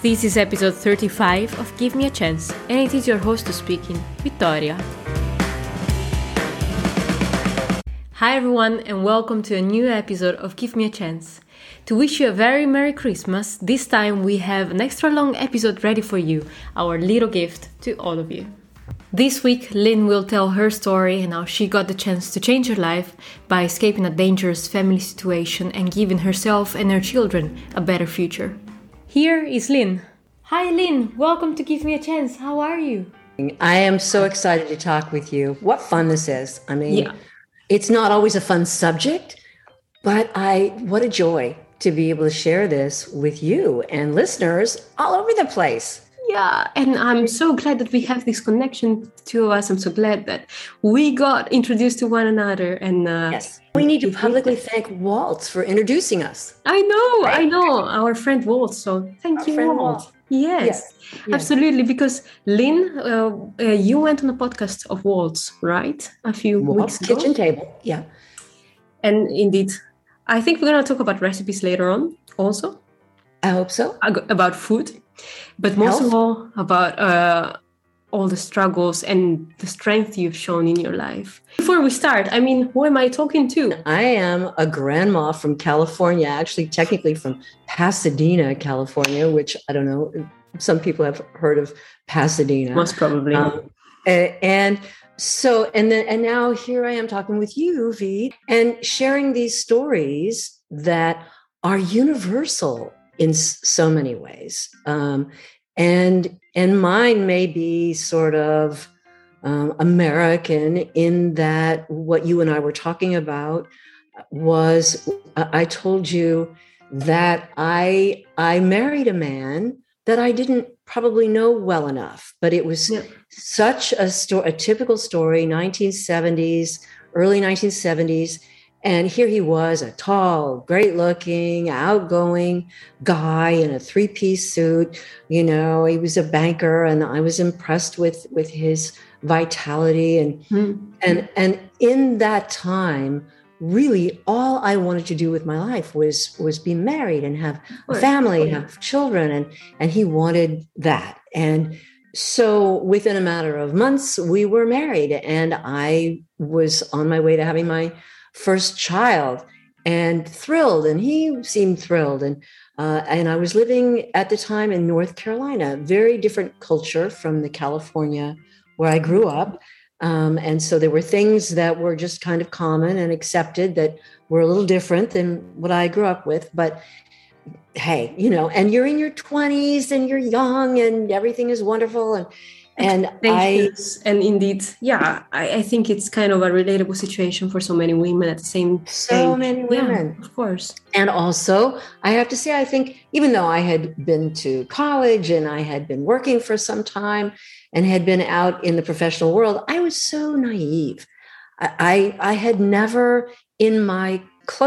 This is episode 35 of Give Me a Chance, and it is your host speaking, Vittoria. Hi everyone, and welcome to a new episode of Give Me a Chance. To wish you a very Merry Christmas, this time we have an extra long episode ready for you, our little gift to all of you. This week, Lynn will tell her story and how she got the chance to change her life by escaping a dangerous family situation and giving herself and her children a better future. Here is Lynn. Hi Lynn, welcome to Give Me a Chance. How are you? I am so excited to talk with you. What fun this is. It's not always a fun subject, but what a joy to be able to share this with you and listeners all over the place. Yeah, and I'm so glad that we have this connection, the two of us. I'm so glad that we got introduced to one another. And yes, we need to publicly thank Waltz for introducing us. I know, our friend Waltz. So thank you, Waltz. Yes, absolutely. Because Lynn, you went on a podcast of Waltz, right? A few weeks ago. Kitchen Table, yeah. And indeed, I think we're going to talk about recipes later on also. I hope so. About food. But most of all, about all the struggles and the strength you've shown in your life. Before we start, who am I talking to? I am a grandma from California, actually technically from Pasadena, California, which I don't know, some people have heard of Pasadena. Most probably. And now here I am talking with you, V, and sharing these stories that are universal in so many ways. And mine may be sort of American in that what you and I were talking about was, I told you that I married a man that I didn't probably know well enough, but it was such a typical story, 1970s, early 1970s. And here he was, a tall, great-looking, outgoing guy in a three-piece suit. You know, he was a banker, and I was impressed with his vitality. And in that time, really, all I wanted to do with my life was be married and have a family, have children, and he wanted that. And so within a matter of months, we were married, and I was on my way to having my first child and thrilled, and he seemed thrilled. And I was living at the time in North Carolina, very different culture from the California where I grew up. And so there were things that were just kind of common and accepted that were a little different than what I grew up with. But hey, and you're in your 20s and you're young and everything is wonderful. And indeed, I think it's kind of a relatable situation for so many women at the same age. So many women. Yeah, of course. And also, I have to say, I think even though I had been to college and I had been working for some time and had been out in the professional world, I was so naive. I had never in my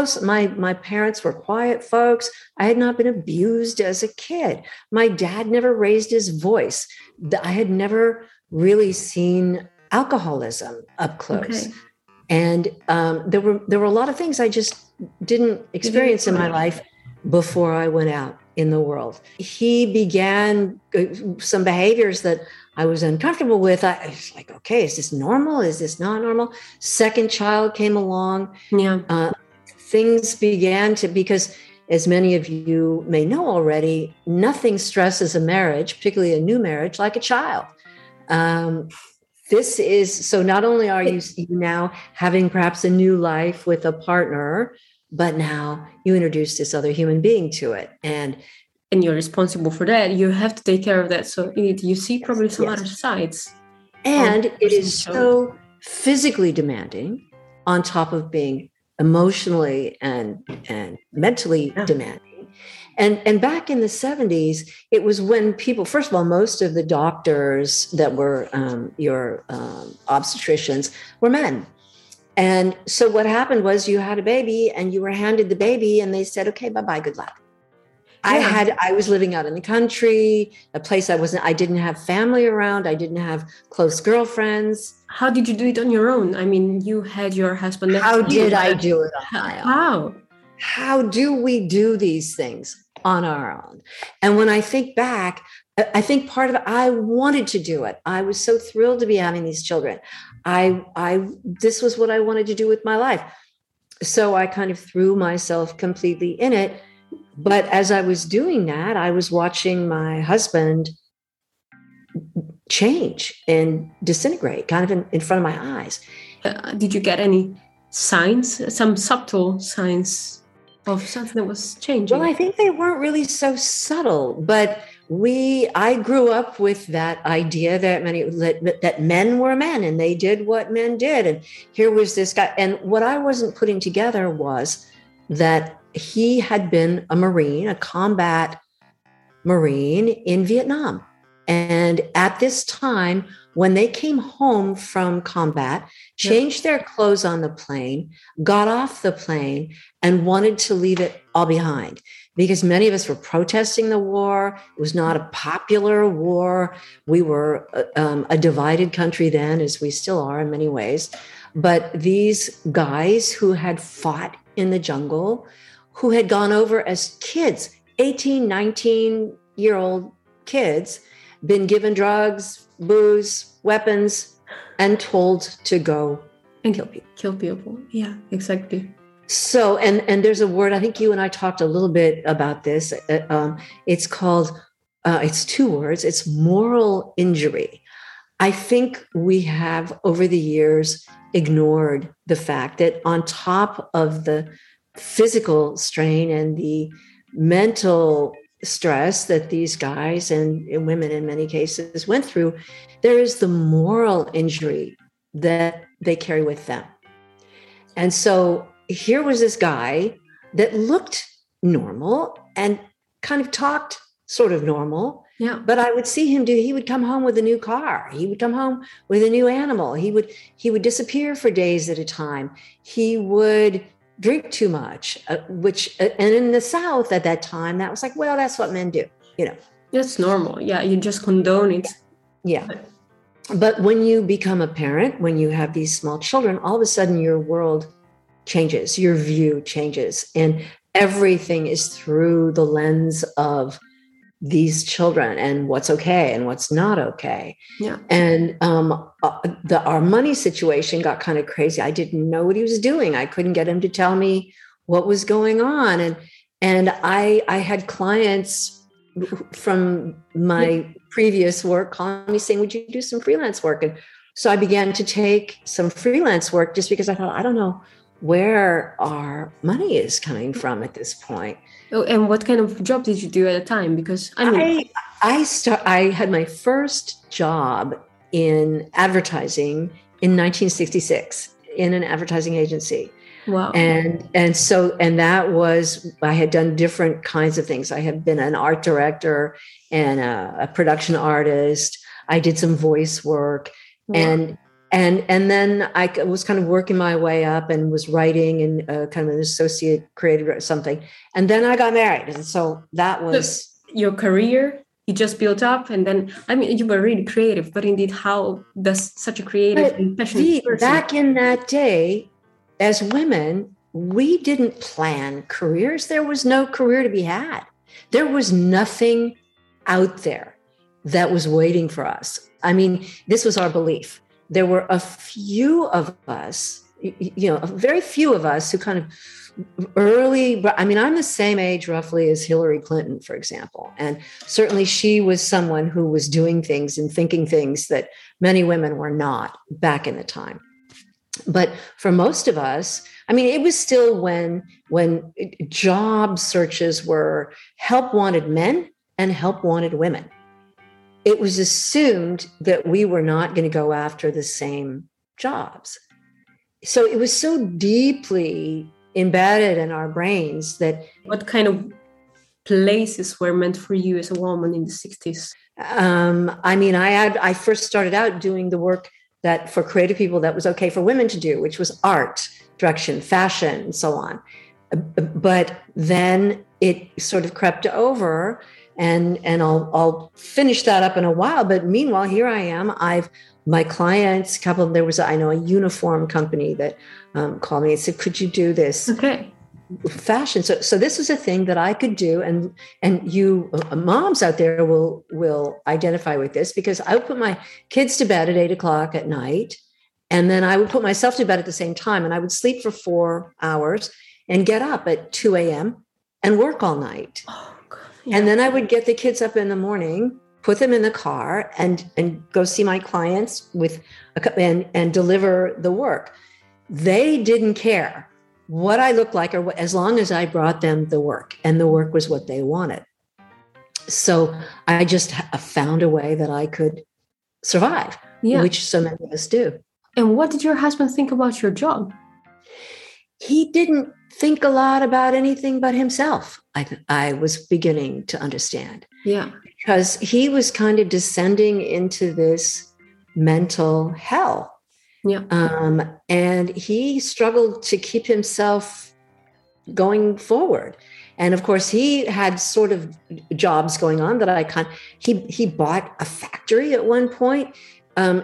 parents were quiet folks. I had not been abused as a kid. My dad never raised his voice. I had never really seen alcoholism up close. Okay. And there were a lot of things I just didn't experience in my life before I went out in the world. He began some behaviors that I was uncomfortable with. I was like, okay, is this normal? Is this not normal? Second child came along. Yeah. Things began to, because as many of you may know already, nothing stresses a marriage, particularly a new marriage, like a child. This is, so not only are you now having perhaps a new life with a partner, but now you introduce this other human being to it. And you're responsible for that. You have to take care of that. So you see probably some other sides. And it is so physically demanding on top of being emotionally and mentally demanding. And back in the 70s, it was when people, first of all, most of the doctors that were your obstetricians were men. And so what happened was you had a baby and you were handed the baby and they said, okay, bye-bye, good luck. Yeah. I was living out in the country, a place I didn't have family around. I didn't have close girlfriends. How did you do it on your own? You had your husband. How did I do it on my own? How? How do we do these things on our own. And when I think back, I think part of it, I wanted to do it. I was so thrilled to be having these children. This was what I wanted to do with my life. So I kind of threw myself completely in it. But as I was doing that, I was watching my husband change and disintegrate kind of in front of my eyes. Did you get any signs, some subtle signs of something that was changing? Well, I think they weren't really so subtle, but I grew up with that idea that men were men and they did what men did. And here was this guy. And what I wasn't putting together was that he had been a Marine, a combat Marine in Vietnam. And at this time, when they came home from combat, changed their clothes on the plane, got off the plane, and wanted to leave it all behind because many of us were protesting the war. It was not a popular war. We were a divided country then, as we still are in many ways. But these guys who had fought in the jungle, who had gone over as kids, 18, 19-year-old kids, been given drugs, booze, weapons, and told to go and kill people. Kill people. Yeah, exactly. So, and there's a word, I think you and I talked a little bit about this. It's called, it's two words. It's moral injury. I think we have over the years ignored the fact that on top of the physical strain and the mental stress that these guys and women in many cases went through, there is the moral injury that they carry with them. And so here was this guy that looked normal and kind of talked sort of normal. Yeah. But I would see him he would come home with a new car. He would come home with a new animal. He would disappear for days at a time. He would drink too much, and in the South at that time, that was like, well, that's what men do, That's normal. Yeah, you just condone it. Yeah. But when you become a parent, when you have these small children, all of a sudden your world changes, your view changes, and everything is through the lens of these children and what's okay and what's not okay. Yeah. And our money situation got kind of crazy. I didn't know what he was doing. I couldn't get him to tell me what was going on. And I had clients from my previous work calling me saying, would you do some freelance work? And so I began to take some freelance work just because I thought, I don't know where our money is coming from at this point. Oh, and what kind of job did you do at the time? Because I had my first job in advertising in 1966 in an advertising agency. Wow. And that was, I had done different kinds of things. I had been an art director and a production artist. I did some voice work. Wow. And then I was kind of working my way up and was writing and kind of an associate creative or something. And then I got married. And so that was... Your career, you just built up. And then, you were really creative. But indeed, how does such a creative and passionate person... Back in that day, as women, we didn't plan careers. There was no career to be had. There was nothing out there that was waiting for us. This was our belief. There were a few of us, very few of us who kind of early, I'm the same age roughly as Hillary Clinton, for example. And certainly she was someone who was doing things and thinking things that many women were not back in the time. But for most of us, it was still when job searches were help wanted men and help wanted women. It was assumed that we were not going to go after the same jobs. So it was so deeply embedded in our brains that... What kind of places were meant for you as a woman in the 60s? I first started out doing the work that for creative people that was okay for women to do, which was art, direction, fashion, and so on. But then it sort of crept over. And I'll finish that up in a while. But meanwhile, here I am. My clients, a uniform company that called me and said, could you do this? Okay. fashion. So this was a thing that I could do, and you moms out there will identify with this, because I would put my kids to bed at 8 o'clock at night, and then I would put myself to bed at the same time, and I would sleep for 4 hours and get up at 2 a.m. and work all night. Oh, God. Yeah. And then I would get the kids up in the morning, put them in the car, and go see my clients and deliver the work. They didn't care what I looked like, or as long as I brought them the work, and the work was what they wanted. So I just found a way that I could survive, which so many of us do. And what did your husband think about your job? He didn't think a lot about anything but himself. I was beginning to understand. Yeah. Because he was kind of descending into this mental hell. Yeah. And he struggled to keep himself going forward. And of course, he had sort of jobs going on that he bought a factory at one point. And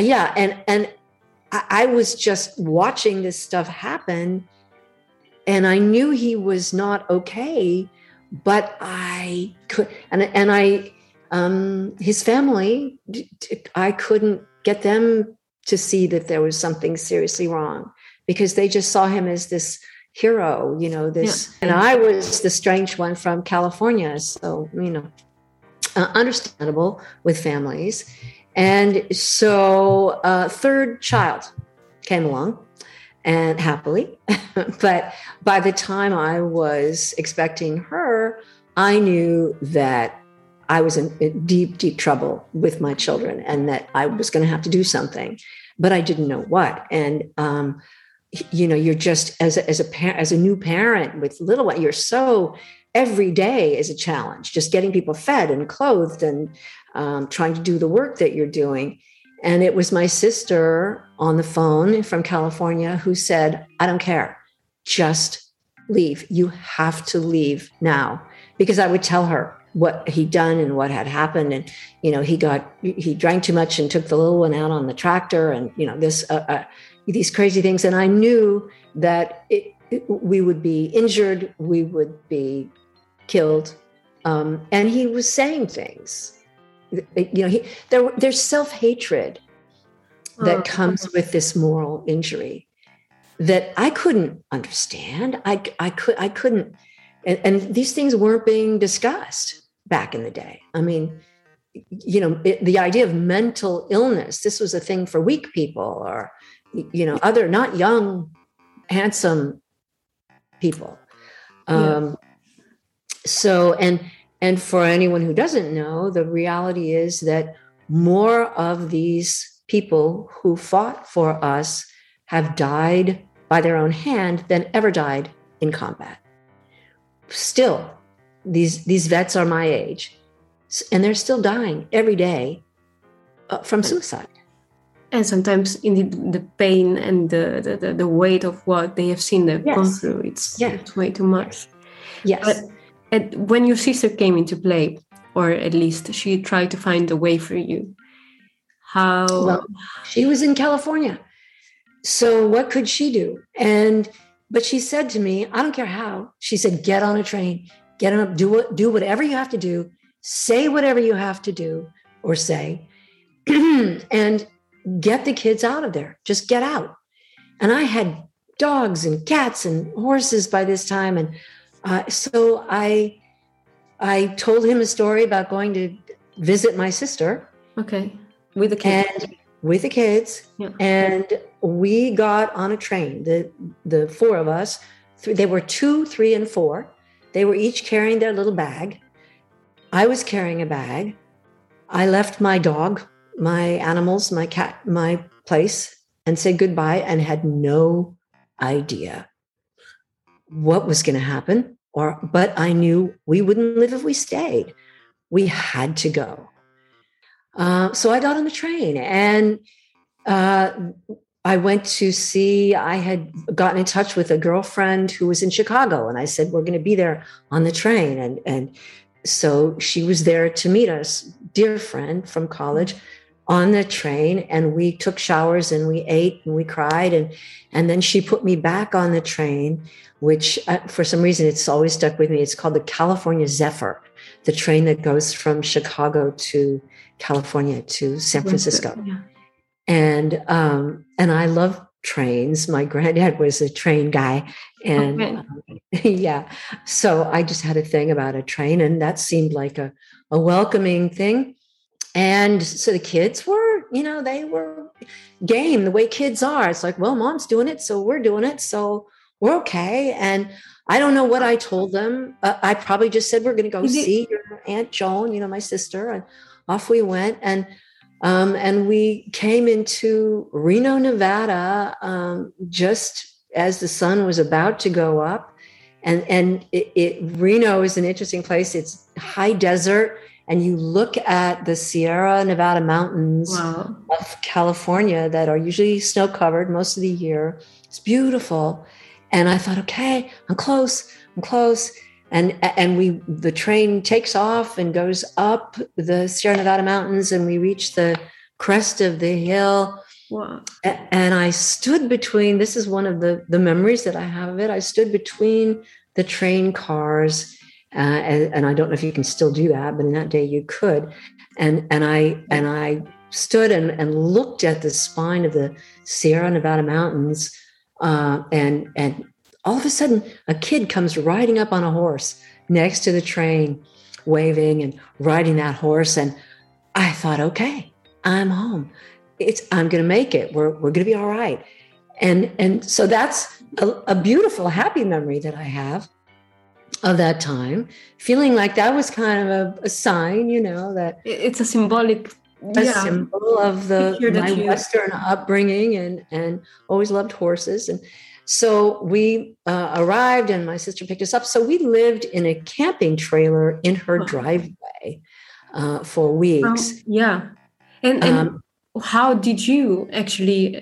I was just watching this stuff happen, and I knew he was not okay, but I could, his family, I couldn't get them to see that there was something seriously wrong, because they just saw him as this hero, and I was the strange one from California. So, understandable with families. And so third child came along, and happily. But by the time I was expecting her, I knew that I was in deep, deep trouble with my children, and that I was going to have to do something, but I didn't know what. And, you're just as a new parent with little one, you're so, every day is a challenge, just getting people fed and clothed and trying to do the work that you're doing. And it was my sister on the phone from California who said, I don't care, just leave. You have to leave now. Because I would tell her what he'd done and what had happened. And, he drank too much and took the little one out on the tractor, and, these crazy things. And I knew that we would be injured, we would be killed. And he was saying things. There's self-hatred that comes with this moral injury that I couldn't understand. I couldn't, and these things weren't being discussed back in the day. I mean, the idea of mental illness, this was a thing for weak people, or, other not young, handsome people. And for anyone who doesn't know, the reality is that more of these people who fought for us have died by their own hand than ever died in combat. Still, these vets are my age, and they're still dying every day from suicide. And sometimes in the pain and the weight of what they have seen, they've gone through, it's way too much. Yes. But when your sister came into play, or at least she tried to find a way for you, how? Well, she was in California. So what could she do? But she said to me, I don't care how. She said, get on a train, get on up, do whatever you have to do, say whatever you have to do or say, and get the kids out of there. Just get out. And I had dogs and cats and horses by this time. And so I told him a story about going to visit my sister. Okay. With the kids. With the kids. Yeah. And we got on a train, the four of us. They were 2, 3, and 4. They were each carrying their little bag. I was carrying a bag. I left my dog, my animals, my cat, my place, and said goodbye, and had no idea what was going to happen. But I knew we wouldn't live if we stayed. We had to go. So I got on the train, and I went to see, I had gotten in touch with a girlfriend who was in Chicago, and I said, we're going to be there on the train. And so she was there to meet us, dear friend from college. on the train, and we took showers and we ate and we cried. And then she put me back on the train, which for some reason it's always stuck with me. It's called the California Zephyr, the train that goes from Chicago to California to San Francisco. Yeah. And I love trains. My granddad was a train guy. And yeah, so I just had a thing about a train, and that seemed like a welcoming thing. And so the kids were, they were game the way kids are. It's like, well, mom's doing it, so we're doing it, so we're okay. And I don't know what I told them. I probably just said, we're going to go see your Aunt Joan, my sister. And off we went. And we came into Reno, Nevada, just as the sun was about to go up. And Reno is an interesting place. It's high desert. And you look at the Sierra Nevada mountains of California that are usually snow covered most of the year. It's beautiful. And I thought, okay, I'm close. And the train takes off and goes up the Sierra Nevada mountains, and we reach the crest of the hill. Wow. And I stood between, this is one of the memories that I have of it. I stood between the train cars. And I don't know if you can still do that, but in that day you could. And I stood and looked at the spine of the Sierra Nevada mountains, and all of a sudden a kid comes riding up on a horse next to the train, waving and riding that horse. And I thought, okay, I'm home. I'm going to make it. We're going to be all right. And so that's a beautiful, happy memory that I have of that time, feeling like that was kind of a sign, that it's a symbolic symbol of my Western upbringing, and always loved horses. And so we arrived, and my sister picked us up. So we lived in a camping trailer in her driveway for weeks. And how did you actually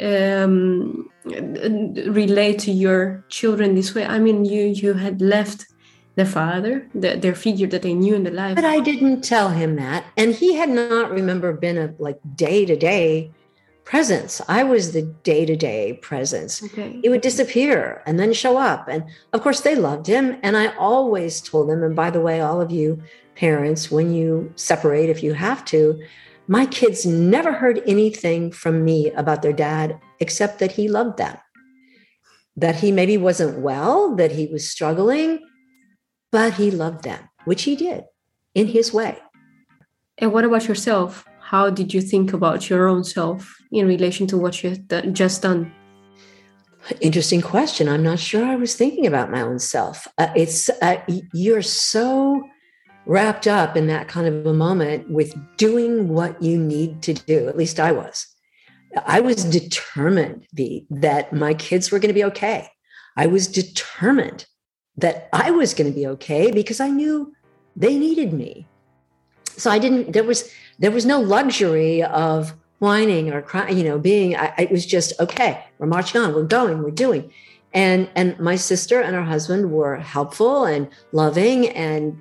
relate to your children this way? I mean, you had left their father, their figure that they knew in the life. But I didn't tell him that. And he had not, been a day-to-day presence. I was the day-to-day presence. Okay. He would disappear and then show up. And of course they loved him. And I always told them, and by the way, all of you parents, when you separate, if you have to, my kids never heard anything from me about their dad, except that he loved them, that he maybe wasn't well, that he was struggling, but he loved them, which he did in his way. And what about yourself? How did you think about your own self in relation to what you had just done? Interesting question. I'm not sure I was thinking about my own self. You're so wrapped up in that kind of a moment with doing what you need to do. At least I was. I was determined, that my kids were going to be okay. I was determined that I was going to be okay because I knew they needed me. So there was no luxury of whining or crying, it was just, okay, we're marching on, we're going, we're doing. And my sister and her husband were helpful and loving, and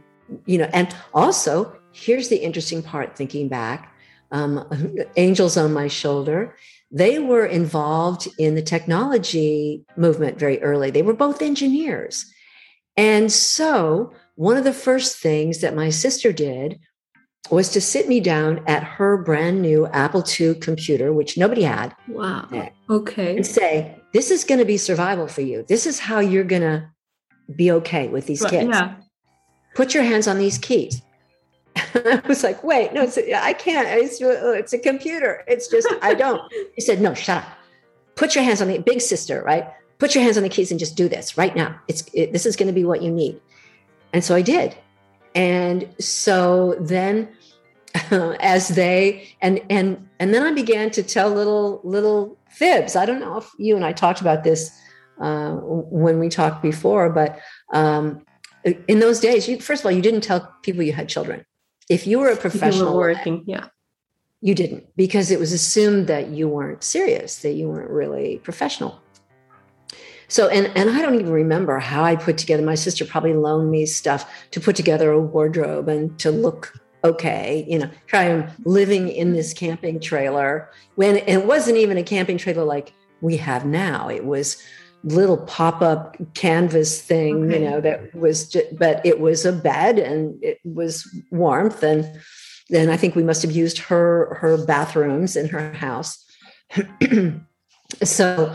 also here's the interesting part, thinking back, angels on my shoulder. They were involved in the technology movement very early. They were both engineers. And so one of the first things that my sister did was to sit me down at her brand new Apple II computer, which nobody had. Wow. Okay. And say, this is going to be survival for you. This is how you're going to be okay with these kids. Yeah. Put your hands on these keys. I was like, wait, no, I can't. It's a computer. It's just, I don't. He said, no, shut up. Put your hands on the big sister, right? Put your hands on the keys and just do this right now. This is going to be what you need. And so I did. And so then as they, and then I began to tell little fibs. I don't know if you and I talked about this when we talked before, but in those days, first of all, you didn't tell people you had children. If you were a professional, you were working, yeah. You didn't, because it was assumed that you weren't serious, that you weren't really professional. So, and I don't even remember how I put together, my sister probably loaned me stuff to put together a wardrobe and to look okay, here I am living in this camping trailer when it wasn't even a camping trailer like we have now. It was little pop-up canvas thing, that was but it was a bed and it was warmth. And then I think we must have used her bathrooms in her house. So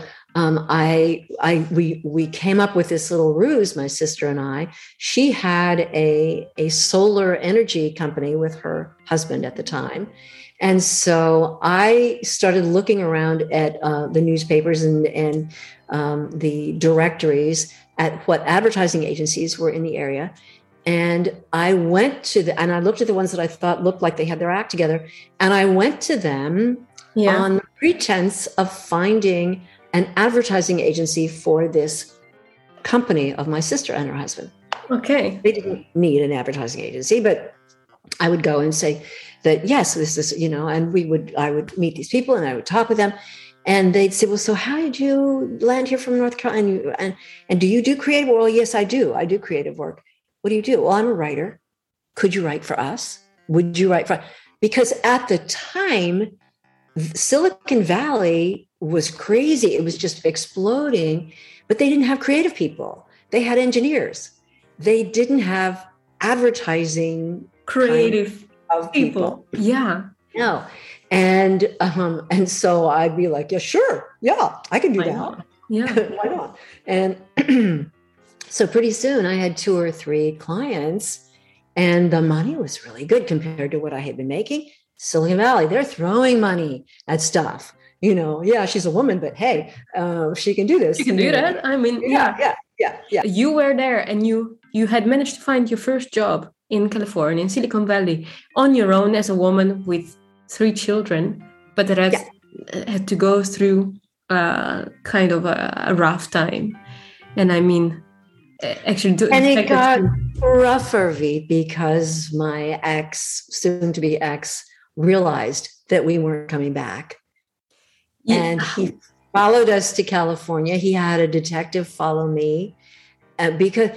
we came up with this little ruse, my sister and I. She had a solar energy company with her husband at the time. And so I started looking around at the newspapers and the directories at what advertising agencies were in the area. And I went and I looked at the ones that I thought looked like they had their act together. And I went to them on the pretense of finding an advertising agency for this company of my sister and her husband. Okay. They didn't need an advertising agency, but I would go and say that, yes, this is, and I would meet these people and I would talk with them. And they'd say, well, so how did you land here from North Carolina? And do you do creative? Well, yes, I do. I do creative work. What do you do? Well, I'm a writer. Could you write for us? Would you write for? Because at the time, Silicon Valley was crazy. It was just exploding, but they didn't have creative people. They had engineers. They didn't have advertising creative of people. Yeah. No. And so I'd be like, yeah, sure. Yeah, I can do that. Not? Yeah. Why not? And so pretty soon I had 2 or 3 clients and the money was really good compared to what I had been making. Silicon Valley, they're throwing money at stuff. Yeah, she's a woman, but hey, she can do this. She can do that. I mean, yeah. You were there and you had managed to find your first job in California, in Silicon Valley, on your own as a woman with 3 children, but that had to go through kind of a rough time. And I mean, actually, it got rougher, V, because my soon-to-be ex, realized that we weren't coming back. Yeah. And he followed us to California. He had a detective follow me the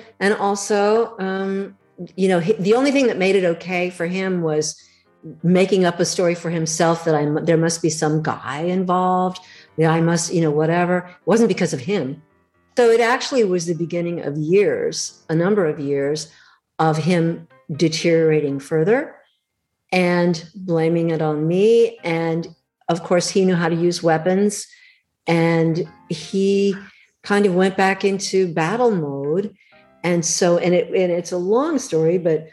only thing that made it okay for him was making up a story for himself that there must be some guy involved. That I must, whatever. It wasn't because of him. So it actually was the beginning of a number of years of him deteriorating further and blaming it on me. And of course, he knew how to use weapons and he kind of went back into battle mode. And so, and it's a long story, but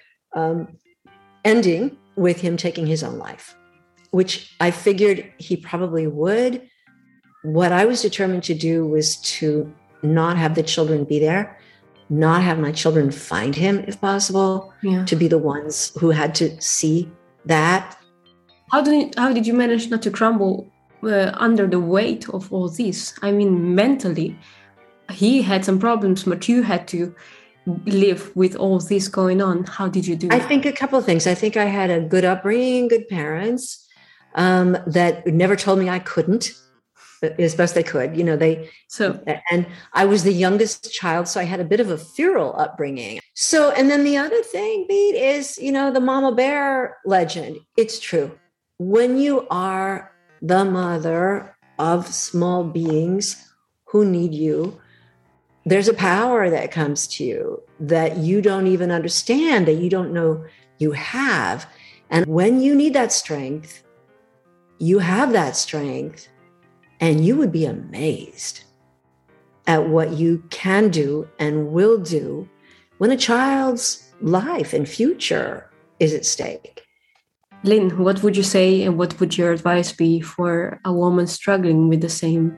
ending with him taking his own life, which I figured he probably would. What I was determined to do was to not have the children be there, not have my children find him if possible, to be the ones who had to see that. How did you manage not to crumble under the weight of all this? I mean, mentally, he had some problems, but you had to live with all this going on. How did you do I think a couple of things. I think I had a good upbringing, good parents that never told me I couldn't, as best they could. And I was the youngest child, so I had a bit of a feral upbringing. So, and then the other thing, Beat, is, the mama bear legend. It's true. When you are the mother of small beings who need you, there's a power that comes to you that you don't even understand, that you don't know you have. And when you need that strength, you have that strength, and you would be amazed at what you can do and will do when a child's life and future is at stake. Lynn, what would you say and what would your advice be for a woman struggling with the same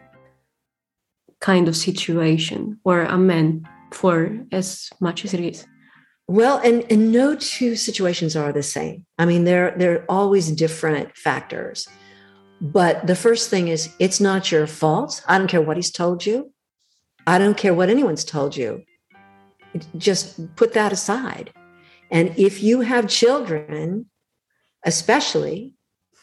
kind of situation, or a man, for as much as it is? Well, and no 2 situations are the same. I mean, they're always different factors. But the first thing is, it's not your fault. I don't care what he's told you. I don't care what anyone's told you. Just put that aside. And if you have children, especially,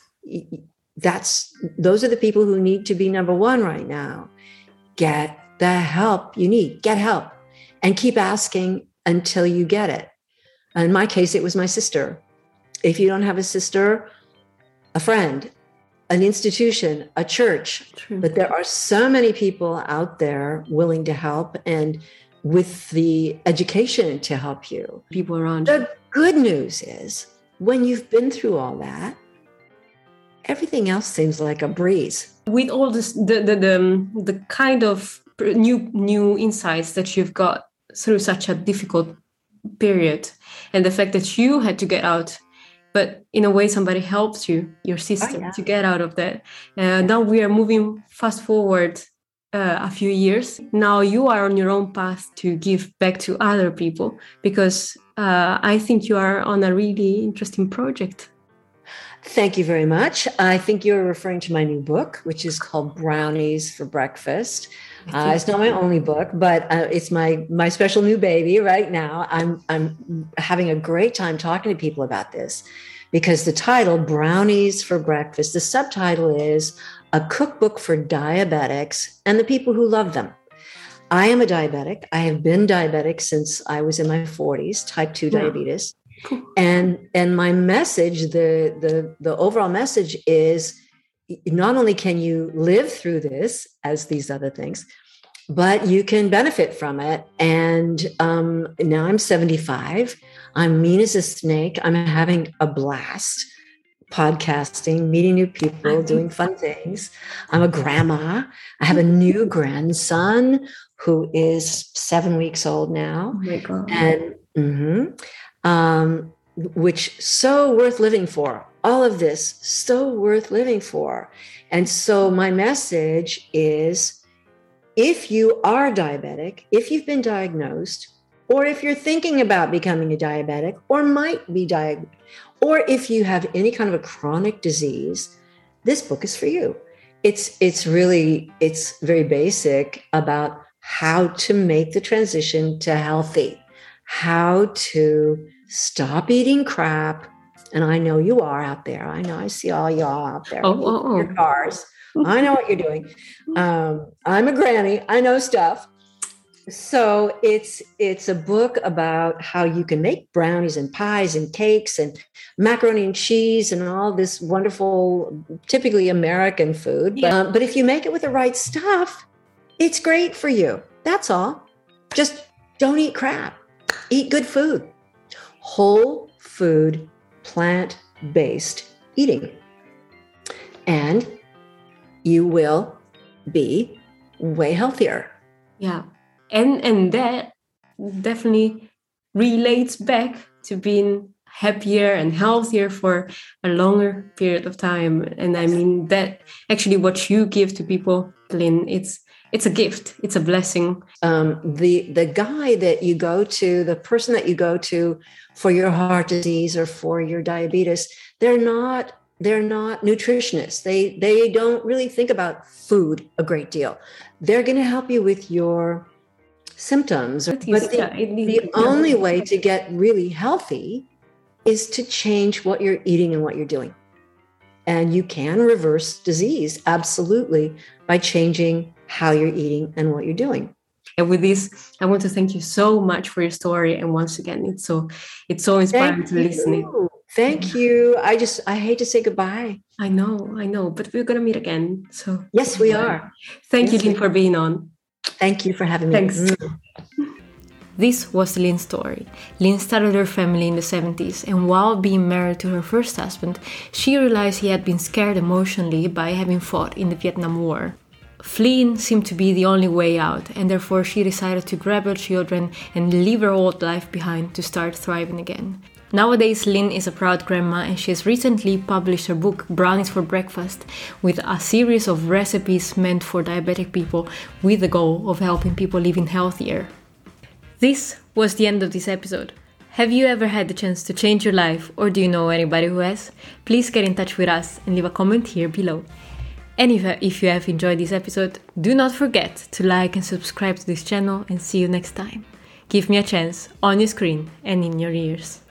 those are the people who need to be number 1 right now. Get the help you need. Get help. And keep asking until you get it. In my case, it was my sister. If you don't have a sister, a friend, an institution, a church. True. But there are so many people out there willing to help and with the education to help you. People around. The good news is when you've been through all that, everything else seems like a breeze. With all this, the kind of new insights that you've got through such a difficult period, and the fact that you had to get out, but in a way somebody helped you, your sister, to get out of that. Now we are moving fast forward a few years. Now you are on your own path to give back to other people, because I think you are on a really interesting project. Thank you very much. I think you're referring to my new book, which is called Brownies for Breakfast. It's not my only book, but it's my special new baby right now. I'm having a great time talking to people about this because the title, Brownies for Breakfast, the subtitle is A Cookbook for Diabetics and the People Who Love Them. I am a diabetic. I have been diabetic since I was in my 40s, type 2 diabetes. Cool. And my message, the overall message is not only can you live through this as these other things, but you can benefit from it. And now I'm 75. I'm mean as a snake. I'm having a blast podcasting, meeting new people, doing fun things. I'm a grandma. I have a new grandson who is 7 weeks old now. Oh my God. And which so worth living for. All of this so worth living for. And so my message is, if you are diabetic, if you've been diagnosed, or if you're thinking about becoming a diabetic or might be diagnosed, or if you have any kind of a chronic disease, this book is for you. It's very basic about how to make the transition to healthy, how to stop eating crap. And I know you are out there. I know I see all y'all out there. Your cars. I know what you're doing. I'm a granny. I know stuff. So it's a book about how you can make brownies and pies and cakes and macaroni and cheese and all this wonderful, typically American food. Yeah. But if you make it with the right stuff, it's great for you. That's all. Just don't eat crap. Eat good food. Whole food, plant-based eating. And you will be way healthier. Yeah. And that definitely relates back to being happier and healthier for a longer period of time. And I mean, that actually what you give to people, Lynn, it's a gift. It's a blessing. The guy that you go to, the person that you go to for your heart disease or for your diabetes, they're not nutritionists. They don't really think about food a great deal. They're going to help you with your symptoms. But the only way to get really healthy is to change what you're eating and what you're doing. And you can reverse disease, absolutely, by changing how you're eating and what you're doing. And with this, I want to thank you so much for your story. And once again, it's so inspiring to listen. Thank you. I hate to say goodbye. I know, but we're going to meet again. So yes, we are. Thank you, Lynn, for being on. Thank you for having me. Thanks. This was Lynn's story. Lynn started her family in the 70s, and while being married to her first husband, she realized he had been scared emotionally by having fought in the Vietnam War. Fleeing seemed to be the only way out, and therefore she decided to grab her children and leave her old life behind to start thriving again. Nowadays, Lynn is a proud grandma, and she has recently published her book Brownies for Breakfast, with a series of recipes meant for diabetic people with the goal of helping people living healthier. This was the end of this episode. Have you ever had the chance to change your life, or do you know anybody who has? Please get in touch with us and leave a comment here below. And if you have enjoyed this episode, do not forget to like and subscribe to this channel, and see you next time. Give me a chance on your screen and in your ears.